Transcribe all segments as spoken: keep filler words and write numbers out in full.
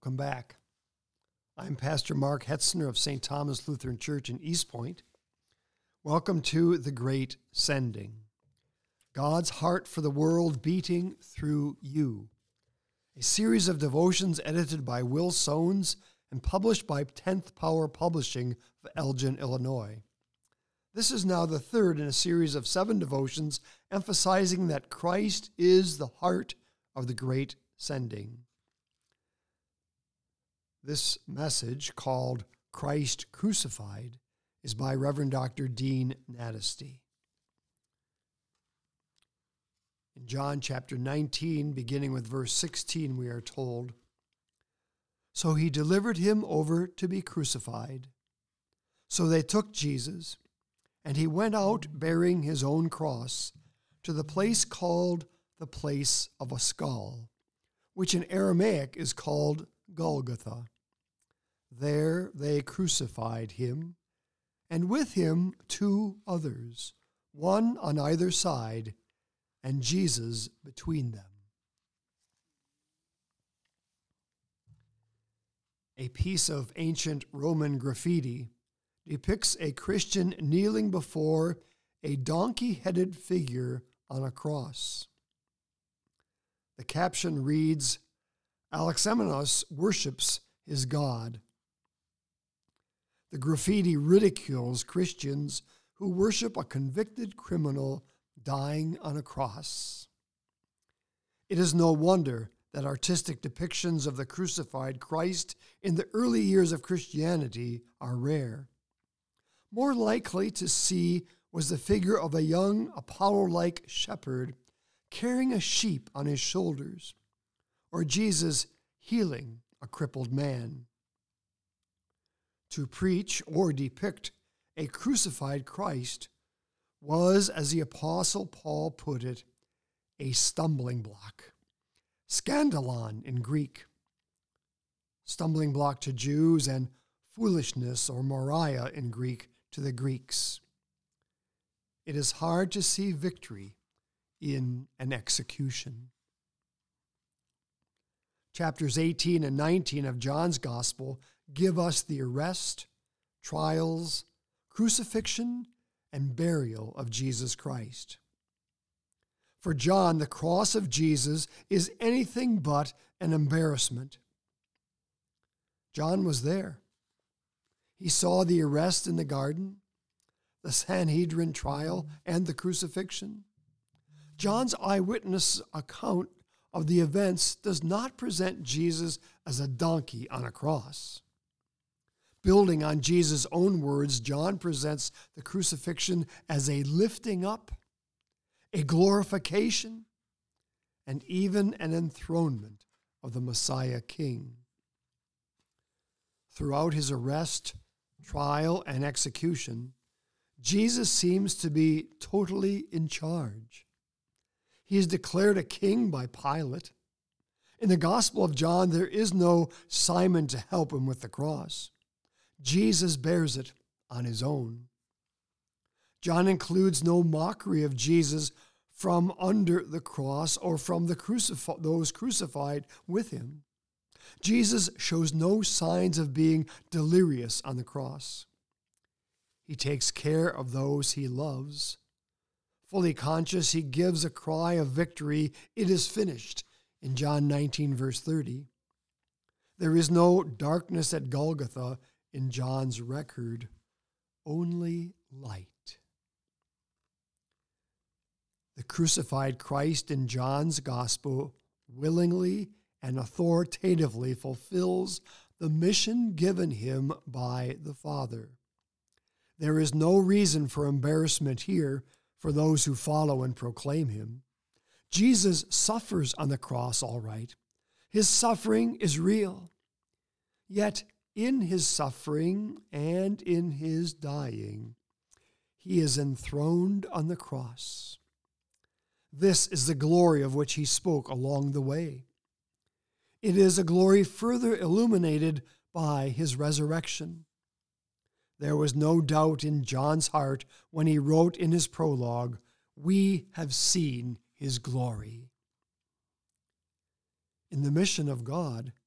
Welcome back. I'm Pastor Mark Hetzner of Saint Thomas Lutheran Church in East Point. Welcome to The Great Sending. God's heart for the world beating through you. A series of devotions edited by Will Soanes and published by tenth Power Publishing of Elgin, Illinois. This is now the third in a series of seven devotions emphasizing that Christ is the heart of the Great Sending. This message, called Christ Crucified, is by Reverend Doctor Dean Natesty. In John chapter nineteen, beginning with verse sixteen, we are told, "So he delivered him over to be crucified. So they took Jesus, and he went out bearing his own cross to the place called the place of a skull, which in Aramaic is called Golgotha. There they crucified him, and with him two others, one on either side, and Jesus between them." A piece of ancient Roman graffiti depicts a Christian kneeling before a donkey-headed figure on a cross. The caption reads, "Alexamenos worships his God." The graffiti ridicules Christians who worship a convicted criminal dying on a cross. It is no wonder that artistic depictions of the crucified Christ in the early years of Christianity are rare. More likely to see was the figure of a young Apollo-like shepherd carrying a sheep on his shoulders, or Jesus healing a crippled man. To preach or depict a crucified Christ was, as the Apostle Paul put it, a stumbling block. Scandalon in Greek. Stumbling block to Jews and foolishness or moria in Greek to the Greeks. It is hard to see victory in an execution. Chapters eighteen and nineteen of John's Gospel give us the arrest, trials, crucifixion, and burial of Jesus Christ. For John, the cross of Jesus is anything but an embarrassment. John was there. He saw the arrest in the garden, the Sanhedrin trial, and the crucifixion. John's eyewitness account of the events does not present Jesus as a donkey on a cross. Building on Jesus' own words, John presents the crucifixion as a lifting up, a glorification, and even an enthronement of the Messiah King. Throughout his arrest, trial, and execution, Jesus seems to be totally in charge. He is declared a king by Pilate. In the Gospel of John, there is no Simon to help him with the cross. Jesus bears it on his own. John includes no mockery of Jesus from under the cross or from the crucif- those crucified with him. Jesus shows no signs of being delirious on the cross. He takes care of those he loves. Fully conscious, he gives a cry of victory, "It is finished," in John nineteen, verse thirty. There is no darkness at Golgotha in John's record, only light. The crucified Christ in John's Gospel willingly and authoritatively fulfills the mission given him by the Father. There is no reason for embarrassment here for those who follow and proclaim him. Jesus suffers on the cross, all right. His suffering is real. Yet in his suffering and in his dying, he is enthroned on the cross. This is the glory of which he spoke along the way. It is a glory further illuminated by his resurrection. There was no doubt in John's heart when he wrote in his prologue, "We have seen his glory." In the mission of God,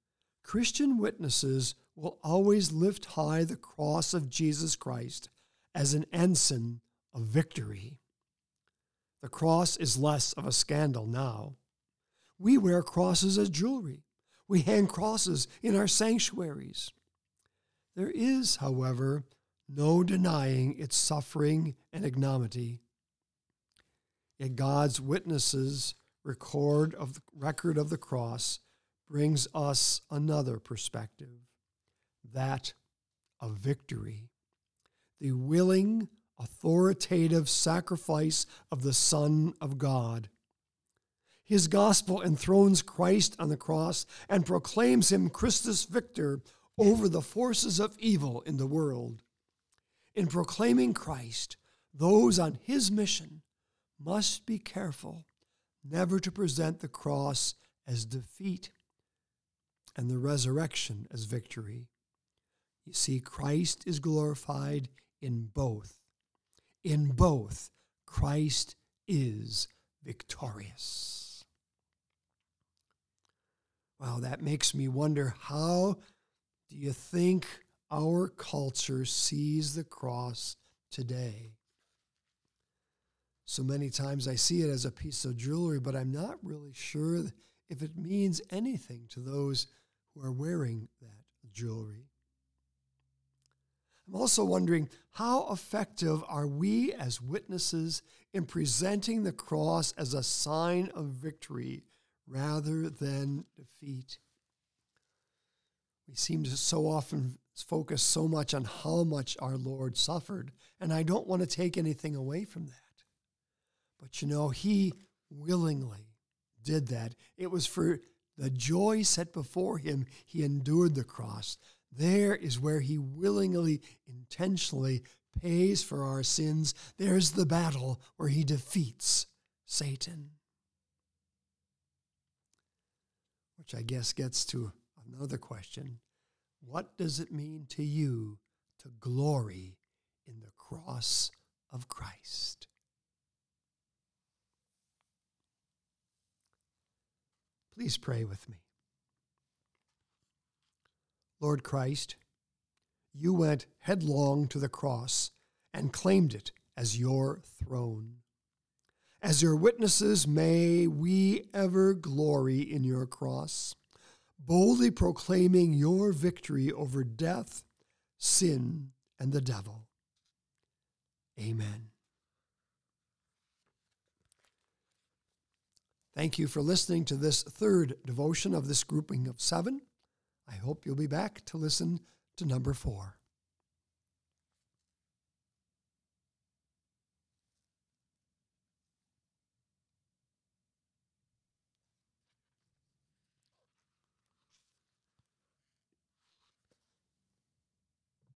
Christian witnesses will always lift high the cross of Jesus Christ as an ensign of victory. The cross is less of a scandal now. We wear crosses as jewelry. We hang crosses in our sanctuaries. There is, however, no denying its suffering and ignominy. Yet God's witnesses' record of the record of the cross brings us another perspective, that of victory. The willing, authoritative sacrifice of the Son of God. His gospel enthrones Christ on the cross and proclaims him Christus Victor over the forces of evil in the world. In proclaiming Christ, those on his mission must be careful never to present the cross as defeat and the resurrection as victory. You see, Christ is glorified in both. In both, Christ is victorious. Wow, that makes me wonder, how do you think our culture sees the cross today? So many times I see it as a piece of jewelry, but I'm not really sure if it means anything to those who are wearing that jewelry. I'm also wondering, how effective are we as witnesses in presenting the cross as a sign of victory rather than defeat? We seem to so often focus so much on how much our Lord suffered, and I don't want to take anything away from that. But you know, he willingly did that. It was for the joy set before him, he endured the cross. There is where he willingly, intentionally pays for our sins. There's the battle where he defeats Satan. Which I guess gets to another question. What does it mean to you to glory in the cross of Christ? Please pray with me. Lord Christ, you went headlong to the cross and claimed it as your throne. As your witnesses, may we ever glory in your cross, boldly proclaiming your victory over death, sin, and the devil. Amen. Thank you for listening to this third devotion of this grouping of seven. I hope you'll be back to listen to number four.